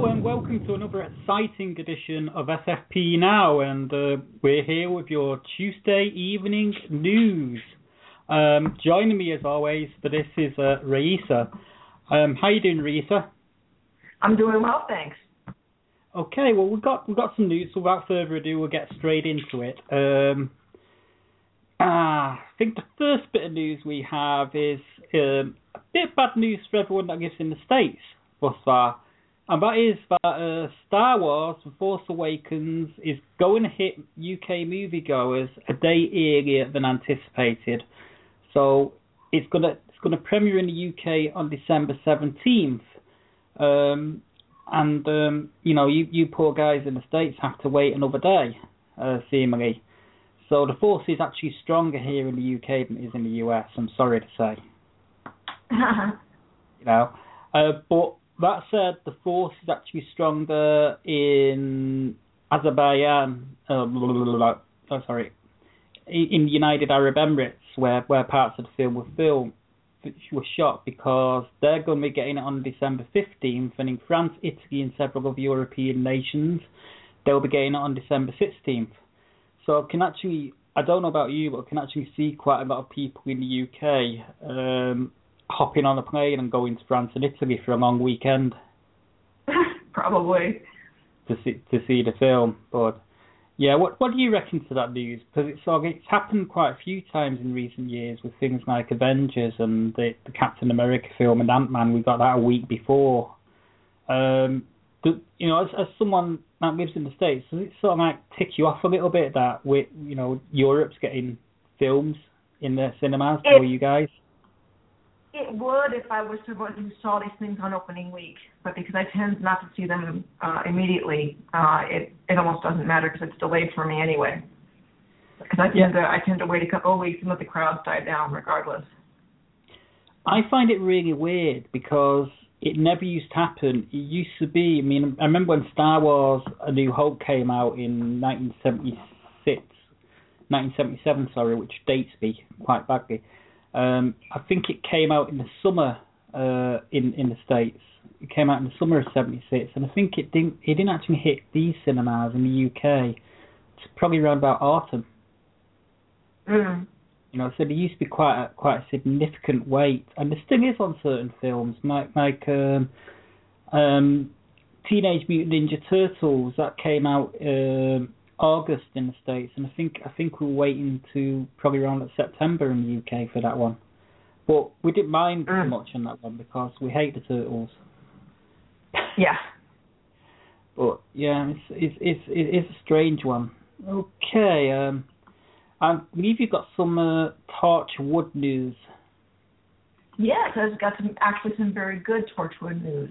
and welcome to another exciting edition of SFP Now, and we're here with your Tuesday evening news. Joining me as always for this is Raisa. How you doing, Raisa? I'm doing well, thanks. Okay, well we've got some news, so without further ado we'll get straight into it. I think the first bit of news we have is a bit of bad news for everyone that lives in the States thus far. And that is that Star Wars The Force Awakens is going to hit UK moviegoers a day earlier than anticipated. So it's gonna premiere in the UK on December 17th. You poor guys in the States have to wait another day, seemingly. So the Force is actually stronger here in the UK than it is in the US, I'm sorry to say. But that said, the Force is actually stronger in Azerbaijan, in the United Arab Emirates, where parts of the film were shot, because they're going to be getting it on December 15th, and in France, Italy, and several other European nations, they'll be getting it on December 16th. So I don't know about you, but I can actually see quite a lot of people in the UK hopping on a plane and going to France and Italy for a long weekend. Probably. To see the film. But yeah, what do you reckon to that news? Because it's happened quite a few times in recent years with things like Avengers and the Captain America film and Ant-Man. We got that a week before. As someone that lives in the States, does it sort of like tick you off a little bit that Europe's getting films in their cinemas for you guys? It would if I was someone who saw these things on opening week, but because I tend not to see them immediately, it almost doesn't matter because it's delayed for me anyway. Because I tend to wait a couple of weeks and let the crowds die down regardless. I find it really weird because it never used to happen. It used to be, I remember when Star Wars A New Hope came out in 1977, which dates me quite badly. I think it came out in the summer in the States. It came out in the summer of '76, and I think it didn't actually hit these cinemas in the UK. It's probably around about autumn. Mm. So there used to be quite a significant wait, and there still is on certain films, like Teenage Mutant Ninja Turtles that came out August in the States, and I think we're waiting to probably around September in the UK for that one. But we didn't mind too much on that one because we hate the turtles. Yeah. But yeah, it's a strange one. Okay, I believe you've got some Torchwood news. Yes, I've got some very good Torchwood news.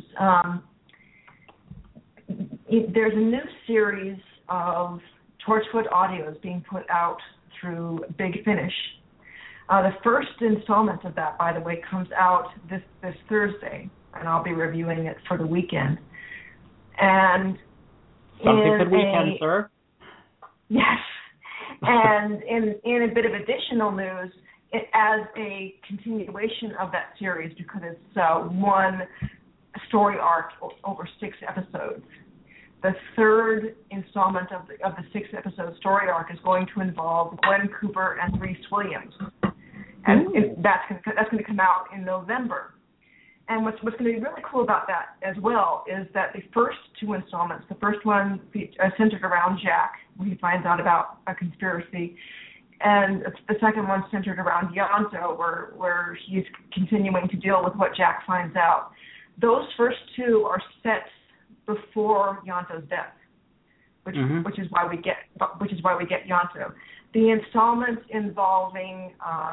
There's a new series of Torchwood audios being put out through Big Finish. The first installment of that, by the way, comes out this Thursday, and I'll be reviewing it for the weekend. And something for the weekend, sir. Yes. And in a bit of additional news, it as a continuation of that series, because it's one story arc over 6 episodes. The third installment of the 6-episode story arc is going to involve Gwen Cooper and Reese Williams, and that's going to come out in November. And what's going to be really cool about that as well is that the first 2 installments, the first one centered around Jack, where he finds out about a conspiracy, and the second one centered around Yonto, where he's continuing to deal with what Jack finds out. Those first 2 are set before Yonto's death, which is why we get Yonto. The installment involving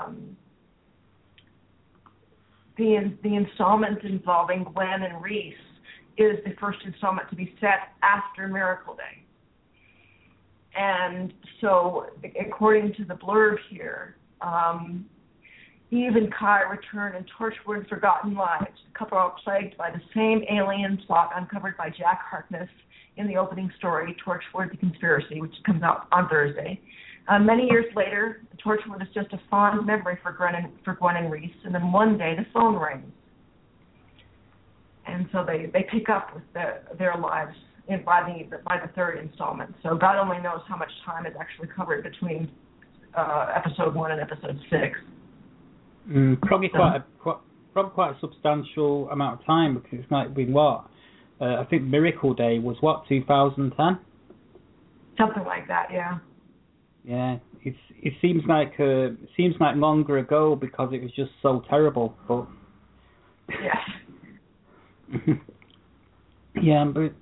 Gwen and Reese is the first installment to be set after Miracle Day. And so, according to the blurb here, Eve and Kai return in Torchwood Forgotten Lives. The couple are plagued by the same alien plot uncovered by Jack Harkness in the opening story, Torchwood the Conspiracy, which comes out on Thursday. Many years later, Torchwood is just a fond memory for Gwen and Reese, and then one day the phone rings. and so they pick up with their lives by the third installment. So God only knows how much time is actually covered between episode 1 and episode 6. Probably quite a substantial amount of time, because it's like been what? I think Miracle Day was what, 2010? Something like that, yeah. Yeah, it seems like longer ago because it was just so terrible. But yes. Yeah, but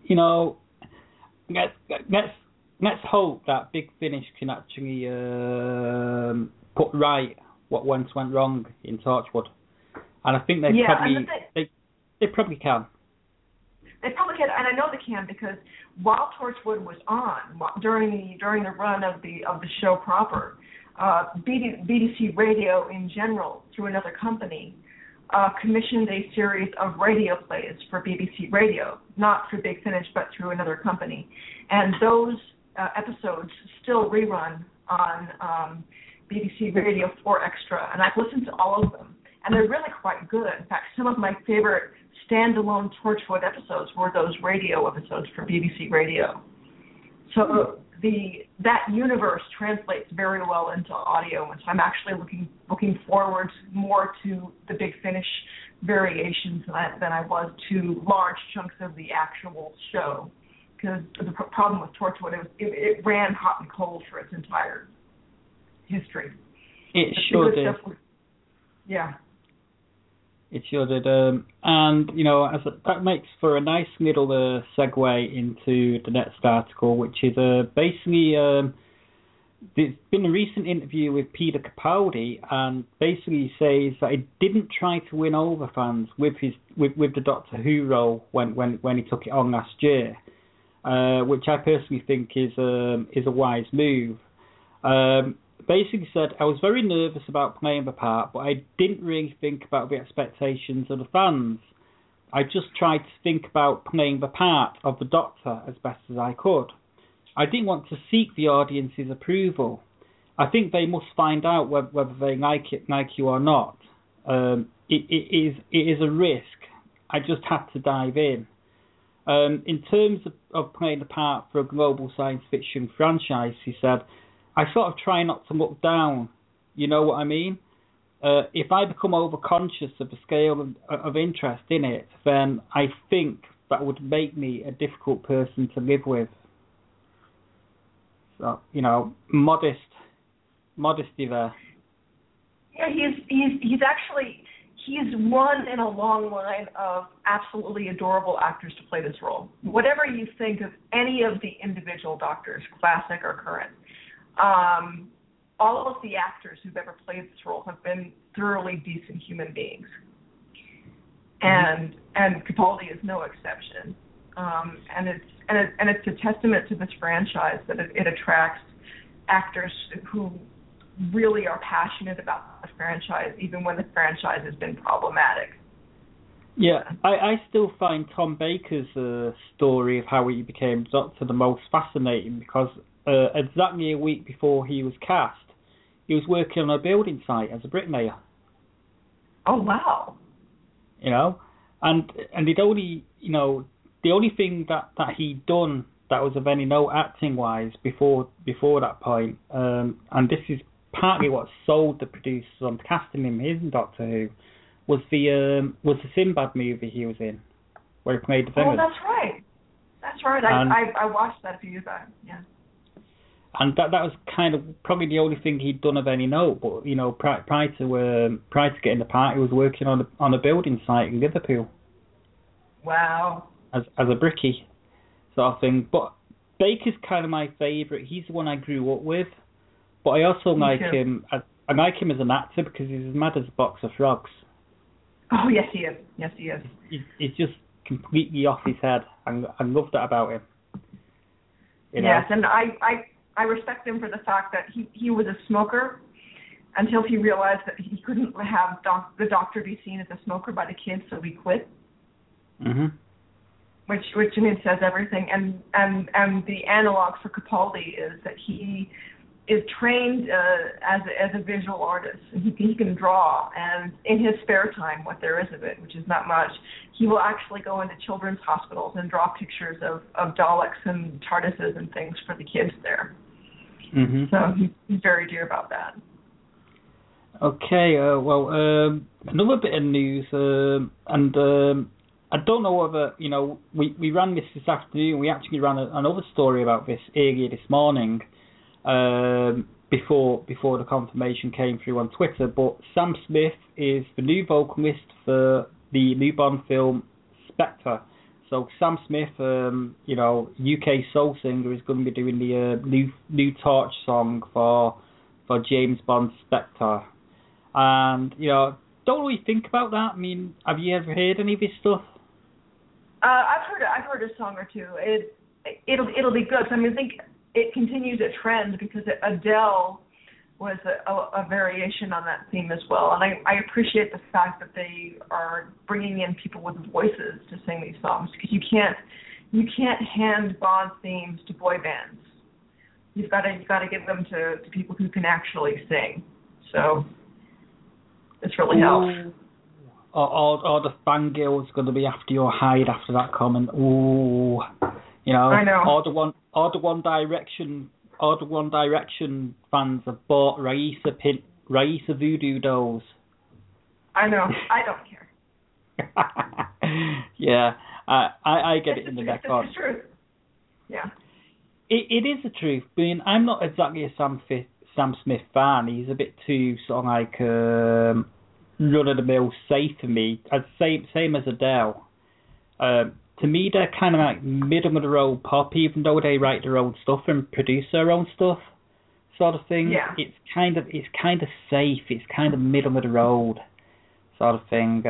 let's hope that Big Finish can actually put right what once went wrong in Torchwood, and I think they probably can. They probably can, and I know they can, because while Torchwood was on, during the run of the show proper, BBC Radio in general, through another company, commissioned a series of radio plays for BBC Radio, not through Big Finish, but through another company. And those episodes still rerun on BBC Radio 4 Extra, and I've listened to all of them, and they're really quite good. In fact, some of my favorite standalone Torchwood episodes were those radio episodes for BBC Radio. So that universe translates very well into audio, and so I'm actually looking forward more to the Big Finish variations than I was to large chunks of the actual show, because the problem with Torchwood, it ran hot and cold for its entire history. It sure did. Yeah. It sure did. And, that makes for a nice little segue into the next article, which is basically, there's been a recent interview with Peter Capaldi, and basically says that he didn't try to win over fans with the Doctor Who role when he took it on last year, which I personally think is a wise move. Basically said, I was very nervous about playing the part, but I didn't really think about the expectations of the fans. I just tried to think about playing the part of the Doctor as best as I could. I didn't want to seek the audience's approval. I think they must find out whether they like you or not. It is a risk. I just had to dive in. In terms of playing the part for a global science fiction franchise, he said, I sort of try not to look down, you know what I mean? If I become overconscious of the scale of interest in it, then I think that would make me a difficult person to live with. So, modesty there. Yeah, he's one in a long line of absolutely adorable actors to play this role. Whatever you think of any of the individual Doctors, classic or current, all of the actors who've ever played this role have been thoroughly decent human beings, and Capaldi is no exception. And it's a testament to this franchise that it attracts actors who really are passionate about the franchise, even when the franchise has been problematic. Yeah, I still find Tom Baker's story of how he became Doctor the most fascinating, because exactly a week before he was cast, he was working on a building site as a bricklayer. Oh, wow. And he'd only, the only thing that he'd done that was of any note acting-wise before that point, and this is partly what sold the producers on casting him in Doctor Who, was the Sinbad movie he was in, where he played the villain. Oh, that's right. I watched that a few years back, yeah. And that was kind of probably the only thing he'd done of any note. But prior to getting the part, he was working on a building site in Liverpool. Wow. As a brickie sort of thing. But Baker's kind of my favourite. He's the one I grew up with. But I also like him. I like him as an actor because he's as mad as a box of frogs. Oh, yes, he is. Yes, he is. He's just completely off his head. I love that about him. Yes, and I respect him for the fact that he was a smoker until he realized that he couldn't have the Doctor be seen as a smoker by the kids, so he quit. Mm-hmm. Which I mean says everything. And the analog for Capaldi is that he is trained as a visual artist. He can draw, and in his spare time, what there is of it, which is not much, he will actually go into children's hospitals and draw pictures of Daleks and TARDISes and things for the kids there. Mm-hmm. So he's very dear about that. Okay, another bit of news, I don't know whether, we ran this afternoon. We actually ran another story about this earlier this morning, before the confirmation came through on Twitter. But Sam Smith is the new vocalist for the new Bond film Spectre. So Sam Smith, UK soul singer, is going to be doing the new Torch song for James Bond Spectre. And don't really think about that. I mean, have you ever heard any of his stuff? I've heard a song or two. It'll be good. So, I think it continues a trend because Adele was a variation on that theme as well, and I appreciate the fact that they are bringing in people with voices to sing these songs, because you can't hand Bond themes to boy bands. You've got to give them to people who can actually sing. So this really helps. Or the fangirl's going to be after your hide after that comment. Ooh, I know. Or the One Direction fans have bought Raisa voodoo dolls. I know. I don't care. Yeah, I get it in the neck on. It's the truth. Yeah. It is the truth. I mean, I'm not exactly a Sam Smith fan. He's a bit too sort of like run-of-the-mill safe for me. Same as Adele. To me, they're kind of like middle-of-the-road pop, even though they write their own stuff and produce their own stuff, sort of thing. Yeah. It's kind of safe. It's kind of middle-of-the-road sort of thing.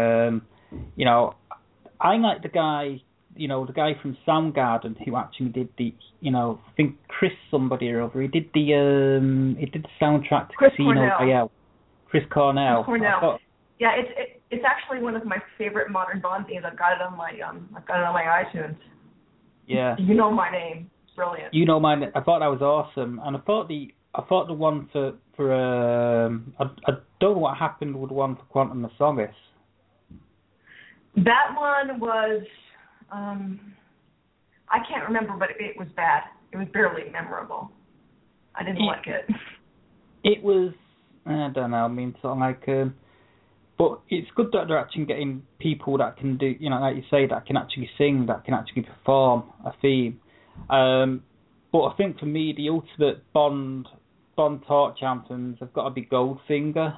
I like the guy from Soundgarden who actually did I think Chris somebody or other. He did the soundtrack to Casino Royale. Chris Cornell. Yeah, it's actually one of my favorite modern Bond themes. I've got it on my iTunes. Yeah. You Know My Name. It's brilliant. You Know My Name. I thought that was awesome, and I thought the one for I don't know what happened with the one for Quantum of Solace. That one was I can't remember, but it was bad. It was barely memorable. I didn't like it. It was, I don't know. I mean, sort of like. But it's good that they're actually getting people that can do, like you say, that can actually sing, that can actually perform a theme. But I think for me, the ultimate Bond Torch anthems have got to be Goldfinger.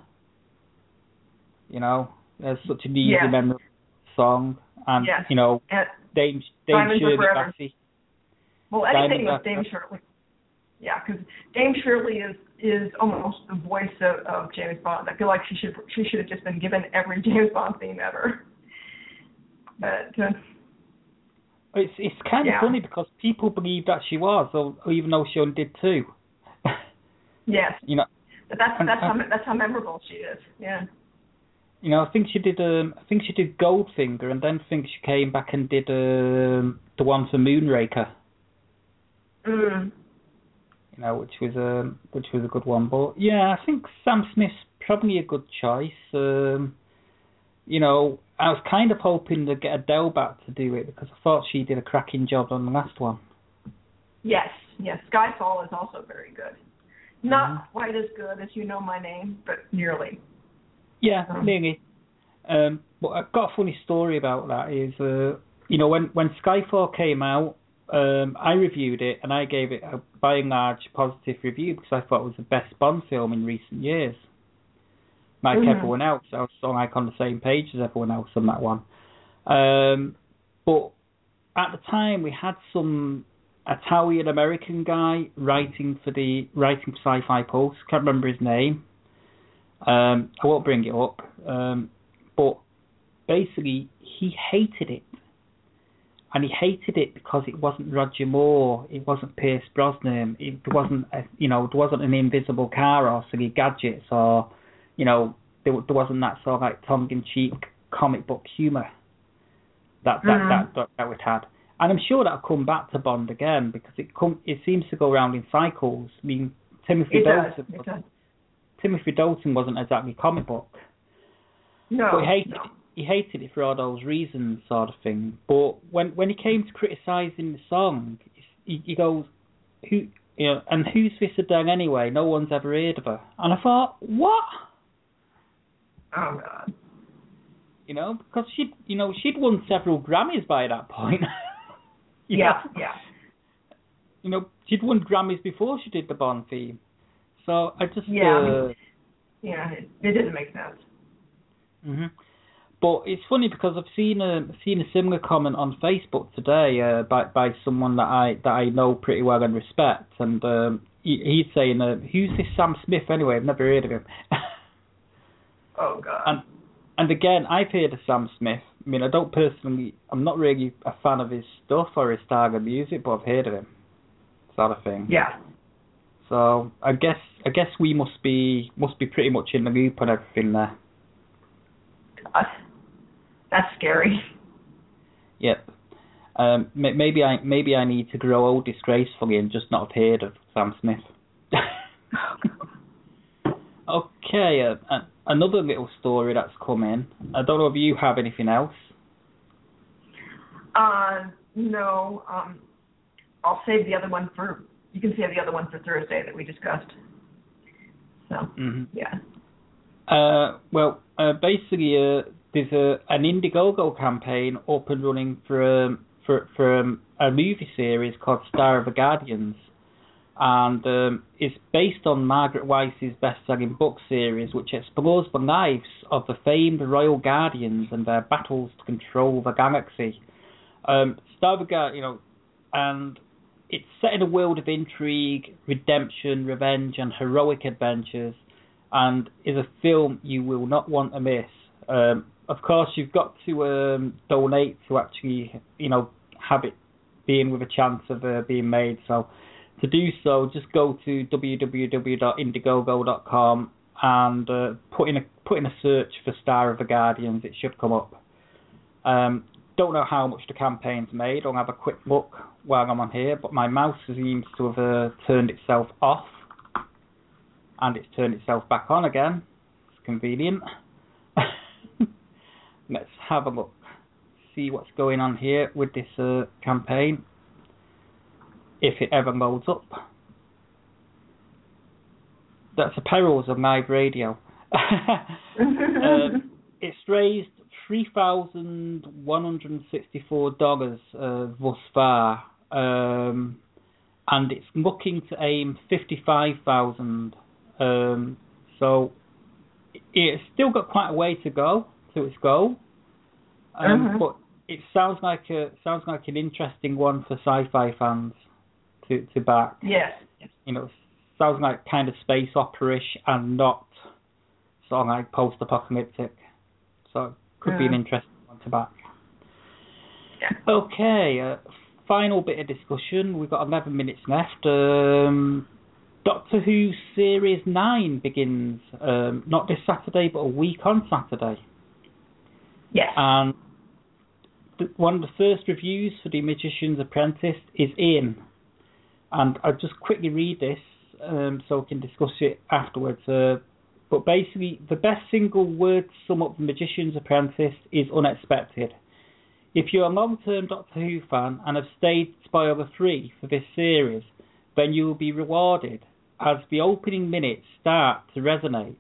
There's such an easy, memorable song, and Dame Shirley Bassey. Well, anything with Dame Shirley. Yeah, because Dame Shirley is almost the voice of James Bond. I feel like she should have just been given every James Bond theme ever. But it's kind of funny because people believe that she was, or even though she only did two. Yes. But that's how memorable she is. Yeah. I think she did Goldfinger, and then I think she came back and did the one for Moonraker. Which was a good one. But yeah, I think Sam Smith's probably a good choice. I was kind of hoping to get Adele back to do it because I thought she did a cracking job on the last one. Yes. Skyfall is also very good. Not quite as good as You Know My Name, but nearly. Yeah, nearly. But I've got a funny story about that. Is when Skyfall came out. I reviewed it and I gave it a by and large positive review because I thought it was the best Bond film in recent years. Like everyone else, I was sort of like on the same page as everyone else on that one. But at the time, we had some Italian American guy writing for Sci-Fi Pulse. Can't remember his name. I won't bring it up. But basically, he hated it. And he hated it because it wasn't Roger Moore, it wasn't Pierce Brosnan, it wasn't there wasn't an invisible car or silly gadgets, or there wasn't that sort of like tongue-in-cheek comic book humour that we'd had. And I'm sure that'll come back to Bond again because it seems to go around in cycles. I mean, Timothy It Dalton. does. It does. Timothy Dalton wasn't exactly comic book. No. But he hated it for all those reasons, sort of thing. But when he came to criticising the song, he goes, and who's this Adele anyway? No one's ever heard of her. And I thought, what? Oh God. Because she'd won several Grammys by that point. Yeah. She'd won Grammys before she did the Bond theme. So I just it didn't make sense. Mhm. But it's funny because I've seen a similar comment on Facebook today by someone that I know pretty well and respect, and he's saying, "Who's this Sam Smith anyway? I've never heard of him." Oh God. And again, I've heard of Sam Smith. I mean, I'm not really a fan of his stuff or his style of music, but I've heard of him, sort of thing. Yeah. So I guess we must be pretty much in the loop on everything there. That's scary. Yep. Maybe I need to grow old disgracefully and just not have heard of Sam Smith. Okay, another little story that's come in. I don't know if you have anything else. No. I'll save the other one for. You can save the other one for Thursday that we discussed. So yeah. Basically, there's an Indiegogo campaign up and running for a movie series called Star of the Guardians, and it's based on Margaret Weis's best-selling book series, which explores the lives of the famed Royal Guardians and their battles to control the galaxy. Star of the Guardians, and it's set in a world of intrigue, redemption, revenge, and heroic adventures, and is a film you will not want to miss. Of course, you've got to donate to actually, have it being with a chance of being made. So to do so, just go to www.indiegogo.com and put in a search for Star of the Guardians. It should come up. Don't know how much the campaign's made. I'll have a quick look while I'm on here, but my mouse seems to have turned itself off, and it's turned itself back on again. It's convenient. Let's have a look, see what's going on here with this campaign, if it ever loads up. That's the perils of live radio. It's raised $3,164 thus far, and it's looking to aim 55,000. So it's still got quite a way to go to its goal, but it sounds like an interesting one for sci-fi fans to back. Yes. Sounds like kind of space opera-ish and not sort of like post-apocalyptic. So it could be an interesting one to back. Yeah. Okay, final bit of discussion. We've got 11 minutes left. Doctor Who Series 9 begins not this Saturday, but a week on Saturday. Yes. And one of the first reviews for The Magician's Apprentice is in. And I'll just quickly read this so we can discuss it afterwards. But basically, the best single word to sum up The Magician's Apprentice is unexpected. If you're a long-term Doctor Who fan and have stayed spoiler-free for this series, then you will be rewarded as the opening minutes start to resonate,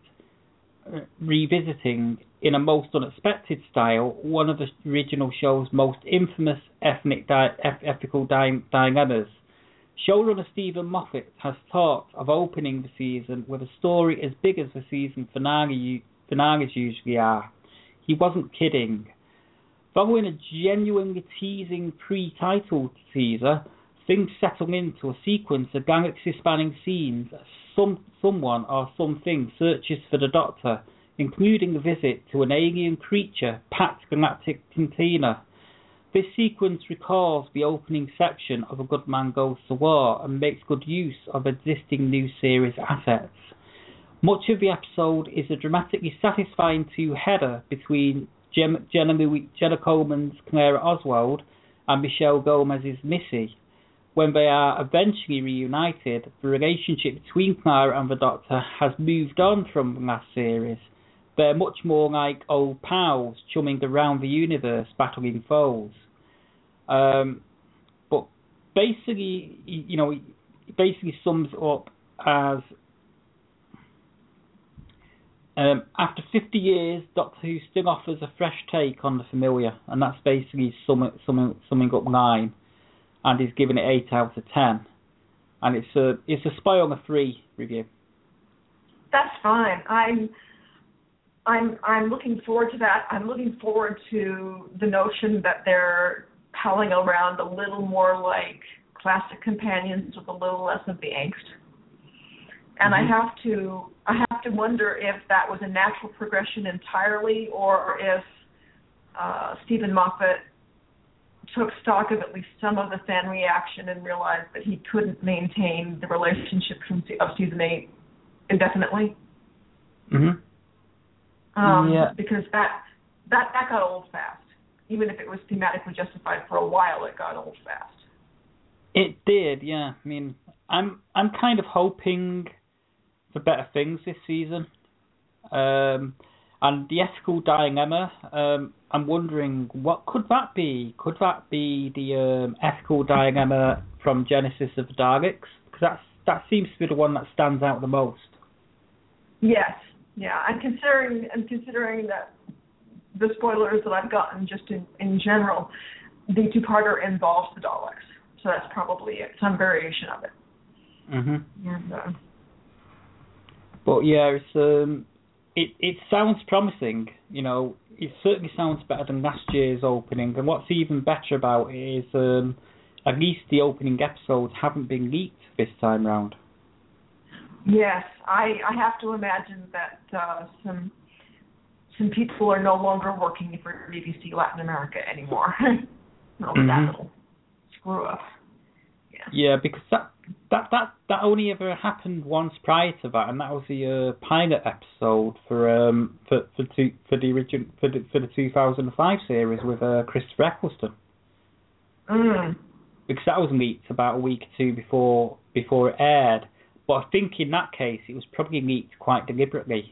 revisiting in a most unexpected style one of the original show's most infamous ethical dilemmas. Showrunner Stephen Moffat has thought of opening the season with a story as big as the season finales usually are. He wasn't kidding. Following a genuinely teasing pre-title teaser, things settle into a sequence of galaxy-spanning scenes as someone or something searches for the Doctor, including a visit to an alien creature, packed galactic container. This sequence recalls the opening section of A Good Man Goes to War and makes good use of existing new series assets. Much of the episode is a dramatically satisfying two-header between Jenna Coleman's Clara Oswald and Michelle Gomez's Missy, when they are eventually reunited, the relationship between Clara and the Doctor has moved on from the last series. They're much more like old pals, chumming around the universe, battling foes. But basically, it basically sums up as after 50 years, Doctor Who still offers a fresh take on the familiar, and that's basically summing up 9, and he's giving it 8 out of 10, and it's a Spy on a 3 review. That's fine. I'm looking forward to that. I'm looking forward to the notion that they're palling around a little more like classic companions with a little less of the angst. And I have to wonder if that was a natural progression entirely, or if Stephen Moffat took stock of at least some of the fan reaction and realized that he couldn't maintain the relationship of season 8 indefinitely. Mm-hmm. Because that got old fast. Even if it was thematically justified for a while, it got old fast. It did, yeah. I mean, I'm kind of hoping for better things this season. And the ethical dilemma, I'm wondering, what could that be? Could that be the ethical dilemma from Genesis of the Daleks? Because that seems to be the one that stands out the most. Yes, yeah. I'm considering that the spoilers that I've gotten just in general, the two-parter involves the Daleks. So that's probably some variation of it. Mm-hmm. And, but yeah, it sounds promising. It certainly sounds better than last year's opening. And what's even better about it is at least the opening episodes haven't been leaked this time round. Yes, I have to imagine that some people are no longer working for BBC Latin America anymore. That little screw up. Yeah, because that only ever happened once prior to that, and that was the pilot episode for the 2005 series with Christopher Eccleston. Because that was leaked about a week or two before it aired. But I think in that case it was probably leaked quite deliberately.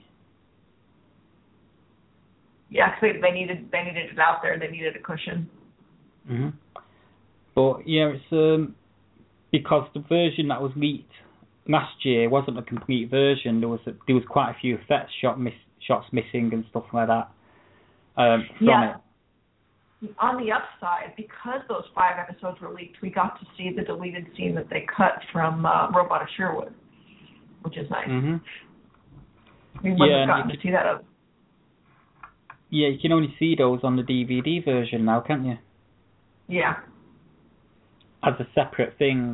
Yeah, because they needed it out there. They needed a cushion. Mm-hmm. But yeah, it's because the version that was leaked last year wasn't a complete version. There was quite a few effects shots missing and stuff like that from it. On the upside, because those 5 episodes were leaked, we got to see the deleted scene that they cut from Robot of Sherwood, which is nice. Mm-hmm. We wouldn't have gotten to see that. Yeah, you can only see those on the DVD version now, can't you? Yeah. As a separate thing.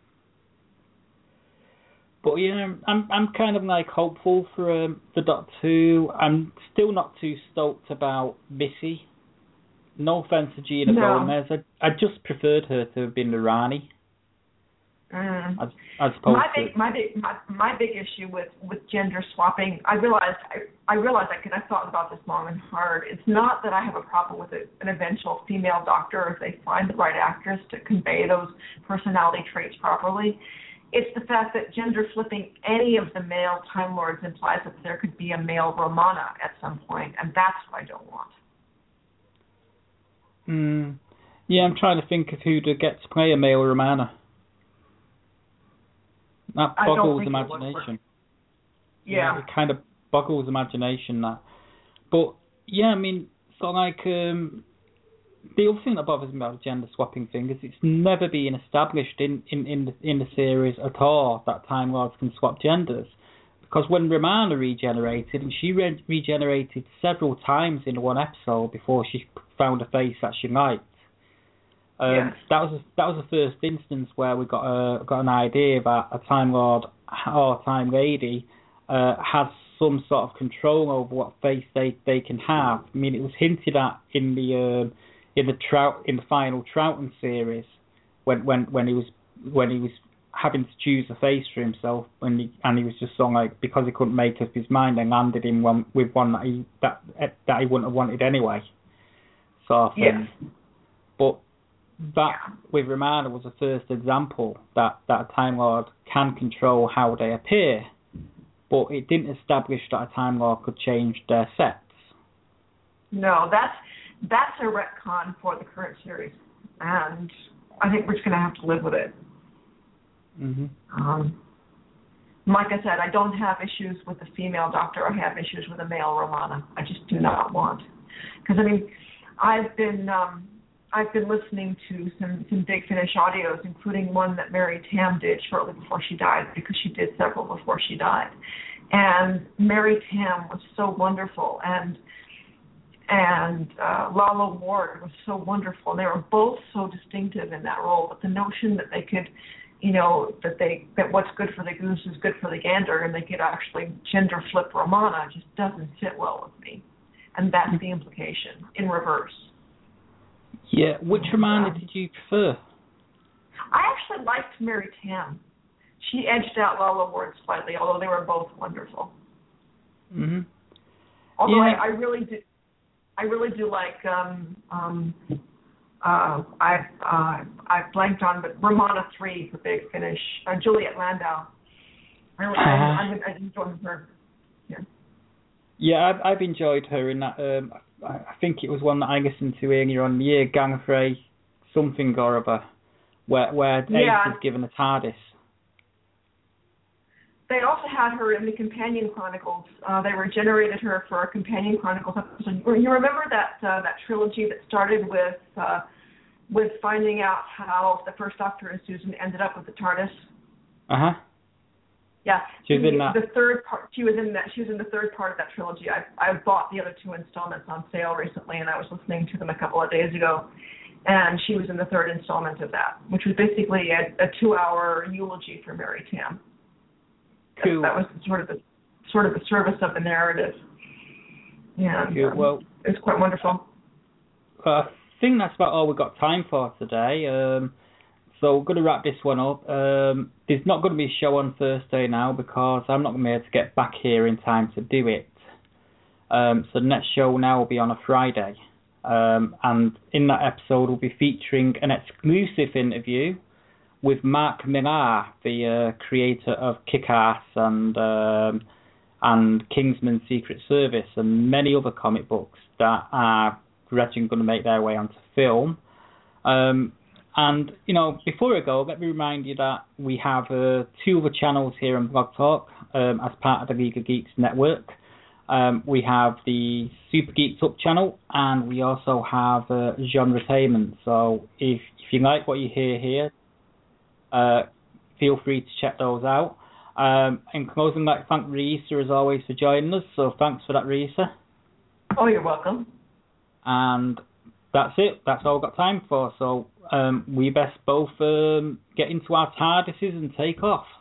But yeah, I'm kind of like hopeful for the Doctor Who. I'm still not too stoked about Missy. No offense to Gina Gomez. I just preferred her to have been the Rani. As opposed my big issue with gender swapping, I realized I've thought about this long and hard. It's not that I have a problem with an eventual female Doctor if they find the right actress to convey those personality traits properly. It's the fact that gender flipping any of the male Time Lords implies that there could be a male Romana at some point, and that's what I don't want. Yeah, I'm trying to think of who to get to play a male Romana. That boggles imagination. Yeah. It kind of boggles imagination, that. But, yeah, I mean, so like, the other thing that bothers me about the gender swapping thing is it's never been established in the series at all that Time Lords can swap genders. Because when Romana regenerated, and she regenerated several times in one episode before she found a face that she liked. That was the first instance where we got an idea that a Time Lord or Time Lady has some sort of control over what face they can have. I mean, it was hinted at in the final Troughton series when he was having to choose a face for himself, and he was just sort of like, because he couldn't make up his mind, and landed in with one that he wouldn't have wanted anyway, sort of thing. But that with Romana was the first example that a Time Lord can control how they appear, but it didn't establish that a Time Lord could change their sex. No, that's a retcon for the current series, and I think we're just going to have to live with it. Mm-hmm. Like I said, I don't have issues with the female Doctor. I have issues with a male Romana. I just do not want, because I mean, I've been listening to some Big Finish audios, including one that Mary Tam did shortly before she died, because she did several before she died. And Mary Tam was so wonderful, and Lalla Ward was so wonderful. They were both so distinctive in that role. But the notion that they could, that what's good for the goose is good for the gander, and they could actually gender flip Romana just doesn't sit well with me. And that's the implication in reverse. Yeah, which Romana did you prefer? I actually liked Mary Tam. She edged out Lalla Ward slightly, although they were both wonderful. Mm-hmm. Although yeah. I really do like I've blanked on, but Romana 3 for Big Finish, Juliet Landau. I enjoyed her. Yeah, I've enjoyed her in that. I think it was one that I listened to earlier on the year, Gangfrey something or other, where Ace is given a TARDIS. They also had her in the Companion Chronicles. They regenerated her for a Companion Chronicles episode. You remember that trilogy that started with finding out how the First Doctor and Susan ended up with the TARDIS? Uh-huh. Yeah. She was in that. The third part. She was in that. She was in the third part of that trilogy. I bought the other 2 installments on sale recently, and I was listening to them a couple of days ago. And she was in the third installment of that, which was basically a 2-hour eulogy for Mary Tam. Cool. That was sort of the service of the narrative. Yeah. Cool. Well, it's quite wonderful. I think that's about all we've got time for today. So we're going to wrap this one up. There's not going to be a show on Thursday now because I'm not going to be able to get back here in time to do it. So the next show now will be on a Friday. And in that episode, we'll be featuring an exclusive interview with Mark Millar, the creator of Kick-Ass and Kingsman Secret Service and many other comic books that are gradually going to make their way onto film. And, before I go, let me remind you that we have 2 other channels here on Blog Talk as part of the League of Geeks network. We have the Super Geeked Up channel, and we also have Genretainment. So if you like what you hear here, feel free to check those out. In closing, I'd like to thank Risa as always for joining us. So thanks for that, Risa. Oh, you're welcome. And that's it. That's all we've got time for. So we best both get into our TARDISes and take off.